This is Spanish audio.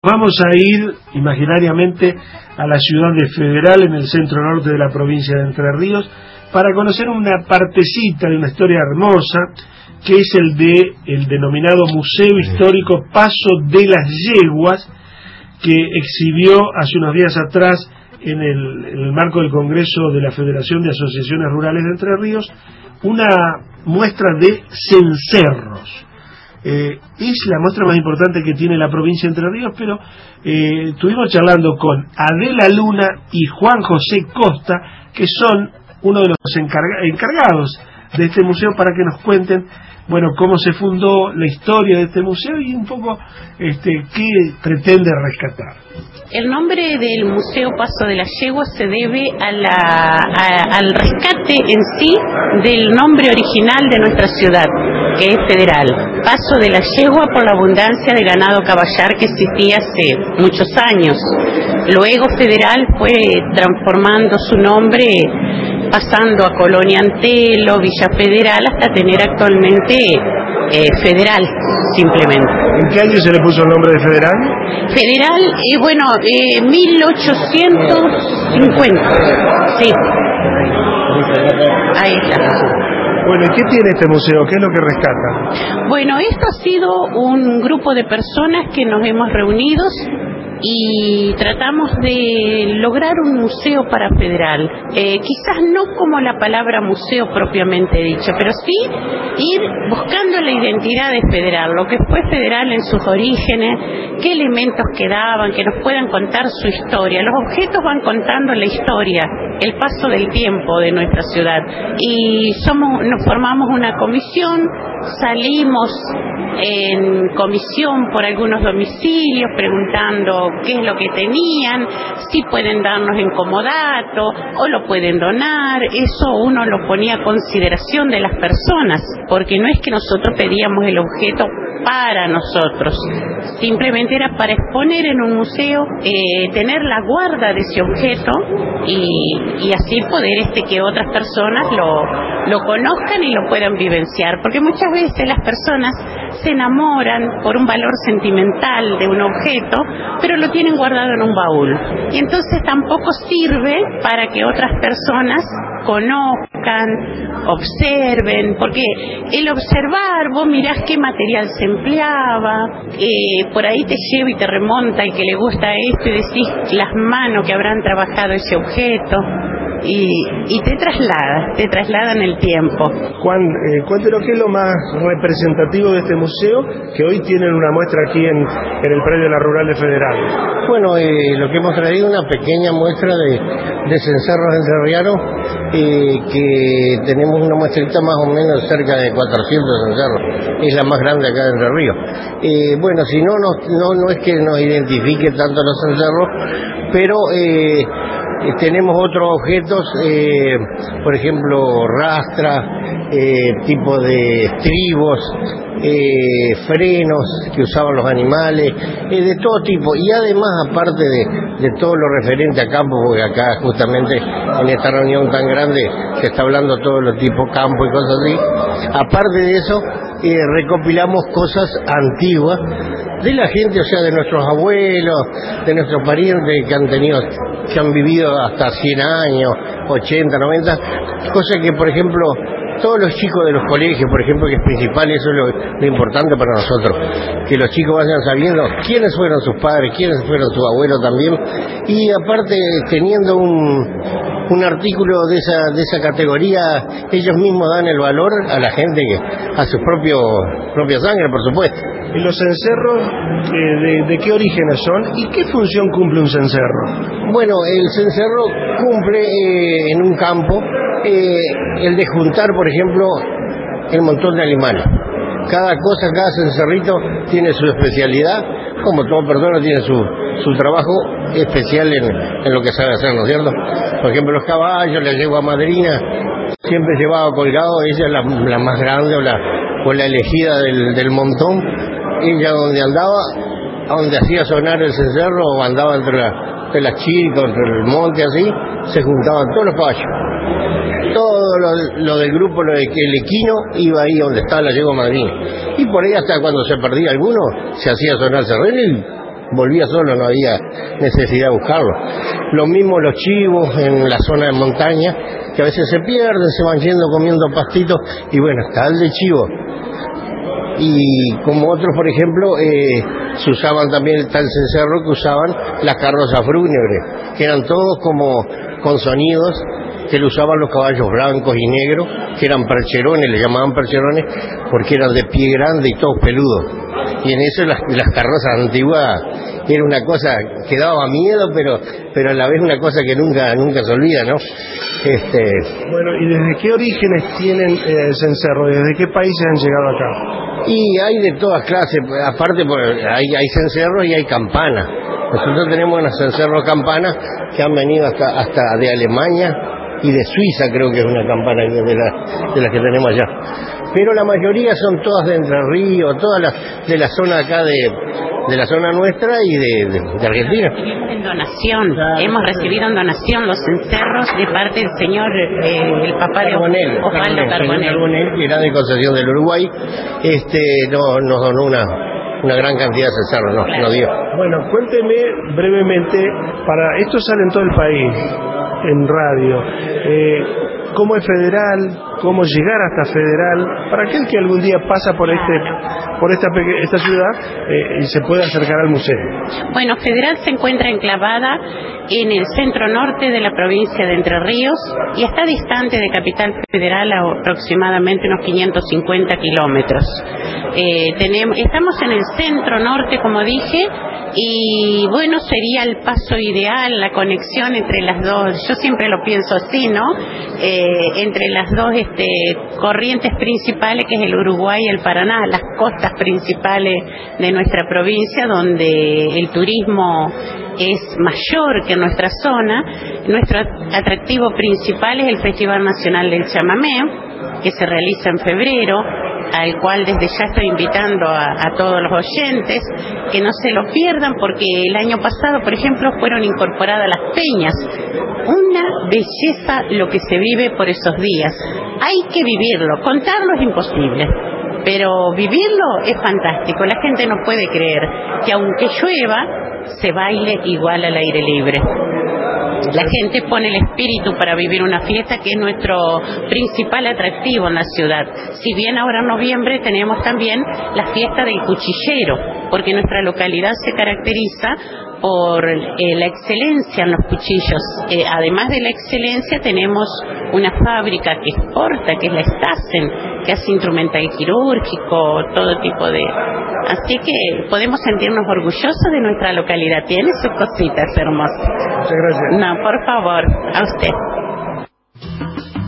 Vamos a ir imaginariamente a la ciudad de Federal, en el centro norte de la provincia de Entre Ríos, para conocer una partecita de una historia hermosa, que es el denominado Museo Histórico Paso de las Yeguas, que exhibió hace unos días atrás en el marco del Congreso de la Federación de Asociaciones Rurales de Entre Ríos, una muestra de cencerros. Es la muestra más importante que tiene la provincia de Entre Ríos, pero estuvimos charlando con Adela Luna y Juan José Costa, que son uno de los encargados de este museo, para que nos cuenten, bueno, cómo se fundó, la historia de este museo y un poco qué pretende rescatar. El nombre del Museo Paso de las Yeguas se debe al rescate en sí del nombre original de nuestra ciudad, que es Federal. Paso de la Yegua por la abundancia de ganado caballar que existía hace muchos años. Luego Federal fue transformando su nombre, pasando a Colonia Antelo, Villa Federal, hasta tener actualmente Federal, simplemente. ¿En qué año se le puso el nombre de Federal? Federal, 1850, sí. Ahí está. Bueno, ¿y qué tiene este museo? ¿Qué es lo que rescata? Bueno, esto ha sido un grupo de personas que nos hemos reunido y tratamos de lograr un museo para Federal. Quizás no como la palabra museo propiamente dicha, pero sí ir buscando la identidad de Federal, lo que fue Federal en sus orígenes, qué elementos quedaban, que nos puedan contar su historia. Los objetos van contando la historia, el paso del tiempo de nuestra ciudad. Y nos formamos una comisión, salimos en comisión por algunos domicilios preguntando qué es lo que tenían, si pueden darnos en comodato o lo pueden donar. Eso uno lo ponía a consideración de las personas, porque no es que nosotros pedíamos el objeto para nosotros, simplemente era para exponer en un museo, tener la guarda de ese objeto y así poder que otras personas lo conozcan y lo puedan vivenciar, porque muchas veces las personas se enamoran por un valor sentimental de un objeto, pero lo tienen guardado en un baúl, y entonces tampoco sirve para que otras personas conozcan, observen, porque el observar, vos mirás qué material se empleaba, por ahí te lleva y te remonta, y que le gusta esto, y decís las manos que habrán trabajado ese objeto, y te traslada en el tiempo. Juan, cuéntenos qué es lo más representativo de este museo, que hoy tienen una muestra aquí en el predio de la Rural de Federal. Bueno, lo que hemos traído es una pequeña muestra de cencerros entrerrianos, que tenemos una muestrita más o menos cerca de 400 cencerros, es la más grande acá de Entre Ríos. Bueno, si no es que nos identifique tanto los cencerros, pero tenemos otros objetos, por ejemplo, rastras, tipo de estribos, frenos que usaban los animales, de todo tipo. Y además, aparte de todo lo referente a campo, porque acá justamente en esta reunión tan grande se está hablando todo lo tipo campo y cosas así, aparte de eso, recopilamos cosas antiguas de la gente, o sea, de nuestros abuelos, de nuestros parientes que han vivido hasta 100 años, 80, 90, cosas que, por ejemplo, todos los chicos de los colegios, por ejemplo, que es principal, eso es lo importante para nosotros, que los chicos vayan sabiendo quiénes fueron sus padres, quiénes fueron sus abuelos también, y aparte teniendo un artículo de esa categoría, ellos mismos dan el valor a la gente, a su propia sangre, por supuesto. ¿Y los cencerros de qué orígenes son y qué función cumple un cencerro? Bueno, el cencerro cumple en un campo el de juntar, por ejemplo, el montón de animales. Cada cencerrito tiene su especialidad, como toda persona tiene su trabajo especial en lo que sabe hacer, ¿no es cierto? Por ejemplo, los caballos, la yegua madrina, siempre llevaba colgado, ella es la más grande o la elegida del montón. Ella donde andaba, donde hacía sonar el cencerro, o andaba entre las chicas, entre el monte, así, se juntaban todos los caballos. Todo lo del grupo, el equino, iba ahí donde estaba la yegua madrina. Y por ahí hasta cuando se perdía alguno, se hacía sonar el cerrero volvía solo, no había necesidad de buscarlo. Lo mismo los chivos en la zona de montaña, que a veces se pierden, se van yendo comiendo pastitos, y bueno, está el de chivo. Y como otros, por ejemplo, se usaban también el tal cencerro que usaban las carrozas fúnebres, que eran todos como con sonidos, que lo usaban los caballos blancos y negros, que eran percherones, le llamaban percherones, porque eran de pie grande y todos peludos. Y en eso las carrozas antiguas era una cosa que daba miedo, pero a la vez una cosa que nunca se olvida, ¿no? Bueno, ¿y desde qué orígenes tienen el cencerro? ¿Desde qué países han llegado acá? Y hay de todas clases, aparte hay cencerros y hay campanas. Nosotros tenemos unos cencerros campanas que han venido hasta de Alemania y de Suiza, creo que es una campana de las que tenemos allá. Pero la mayoría son todas de Entre Ríos, todas de la zona acá de la zona nuestra y de Argentina. En donación, hemos recibido en donación los cencerros de parte del señor, el papá de Osvaldo Carbonell, que era de Concepción del Uruguay, nos donó una gran cantidad de cencerros, nos dio. Bueno, cuénteme brevemente, esto sale en todo el país, en radio, cómo es Federal, cómo llegar hasta Federal, para aquel que algún día pasa por esta ciudad y se puede acercar al museo. Bueno, Federal se encuentra enclavada en el centro norte de la provincia de Entre Ríos y está distante de Capital Federal a aproximadamente unos 550 kilómetros. Estamos en el centro norte, como dije, y bueno, sería el paso ideal, la conexión entre las dos, yo siempre lo pienso así, ¿no? Entre las dos corrientes principales, que es el Uruguay y el Paraná, las costas principales de nuestra provincia, donde el turismo es mayor que en nuestra zona. Nuestro atractivo principal es el Festival Nacional del Chamamé, que se realiza en febrero, al cual desde ya estoy invitando a todos los oyentes que no se lo pierdan, porque el año pasado, por ejemplo, fueron incorporadas las peñas. Una belleza lo que se vive por esos días. Hay que vivirlo, contarlo es imposible, pero vivirlo es fantástico. La gente no puede creer que aunque llueva, se baile igual al aire libre. La gente pone el espíritu para vivir una fiesta que es nuestro principal atractivo en la ciudad. Si bien ahora en noviembre tenemos también la fiesta del cuchillero, porque nuestra localidad se caracteriza por la excelencia en los cuchillos. Además de la excelencia, tenemos una fábrica que exporta, que es la Stassen, que hace instrumental quirúrgico, todo tipo de... Así que podemos sentirnos orgullosos de nuestra localidad. Tiene sus cositas hermosas. Muchas gracias. No, por favor, a usted.